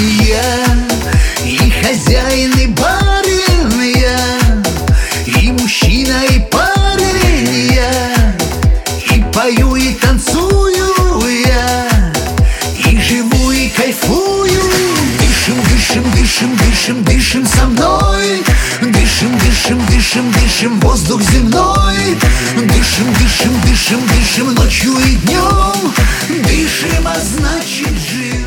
я, и хозяин, и барин я, и мужчина, и парень я, и пою, и танцую я, и живу, и кайфую. Дышим, дышим, дышим, дышим, дышим со мной. Дышим, дышим, дышим, дышим воздух земной. Дышим, дышим, дышим, дышим ночью и днем. Дышим, а значит живем.